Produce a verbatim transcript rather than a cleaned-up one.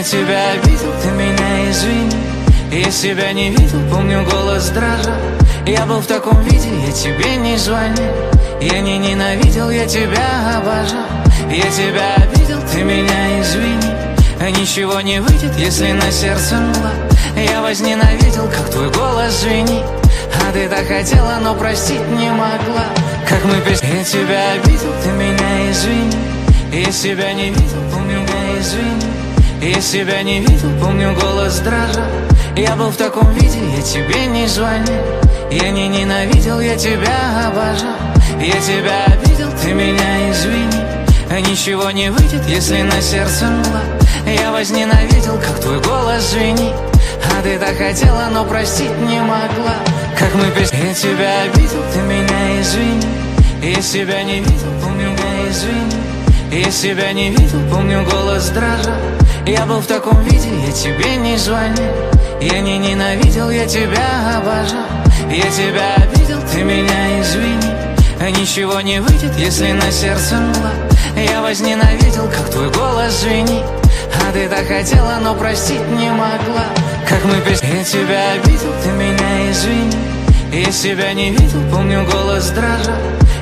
Я тебя обидел, ты меня извини. Я себя не видел, помню, голос дрожал. Я был в таком виде, я тебе не звонил. Я не ненавидел, я тебя обожал. Я тебя обидел, ты меня извини. А ничего не выйдет, если на сердце мгла. Я возненавидел, как твой голос звенит. А ты так хотела, но простить не могла. Как мы без... Я тебя обидел, ты меня извини. Я себя не видел, помню, меня извини. Я себя не видел, помню, голос дрожал. Я был в таком виде, я тебе не звонил. Я не ненавидел, я тебя обожал. Я тебя обидел, ты меня извини. А ничего не выйдет, если на сердце мгла. Я возненавидел, как твой голос звенит. А ты так хотела, но простить не могла. Как мы без... Я тебя обидел, ты меня извини. Я себя не видел, помню, меня извини. Я себя не видел, помню, голос дрожал. Я был в таком виде, я тебе не звонил. Я не ненавидел, я тебя обожал. Я тебя обидел, ты меня извини. А ничего не выйдет, если на сердце мгла. Я возненавидел, как твой голос звенит. А ты так хотела, но простить не могла. Как мы без... Я тебя обидел, ты меня извини. Я себя не видел, помню, голос дрожал.